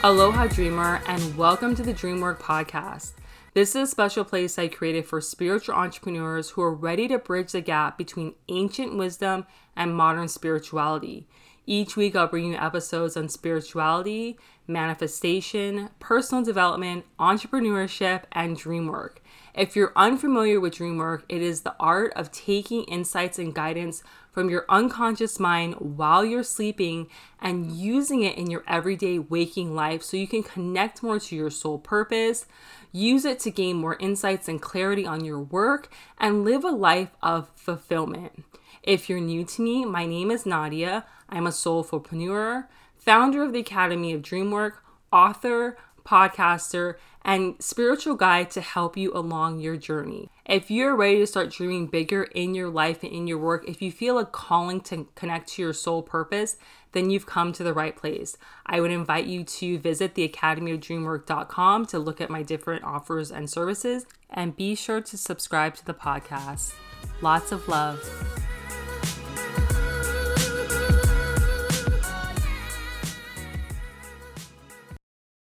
Aloha Dreamer, and welcome to the Dreamwork Podcast. This is a special place I created for spiritual entrepreneurs who are ready to bridge the gap between ancient wisdom and modern spirituality. Each week I'll bring you episodes on spirituality, manifestation, personal development, entrepreneurship, and dreamwork. If you're unfamiliar with dreamwork, it is the art of taking insights and guidance from your unconscious mind while you're sleeping and using it in your everyday waking life so you can connect more to your soul purpose, use it to gain more insights and clarity on your work, and live a life of fulfillment. If you're new to me, my name is Nadia. I'm a soulfulpreneur, founder of the Academy of Dreamwork, author, podcaster, and spiritual guide to help you along your journey. If you're ready to start dreaming bigger in your life and in your work, if you feel a calling to connect to your soul purpose, then you've come to the right place. I would invite you to visit theacademyofdreamwork.com to look at my different offers and services, and be sure to subscribe to the podcast. Lots of love.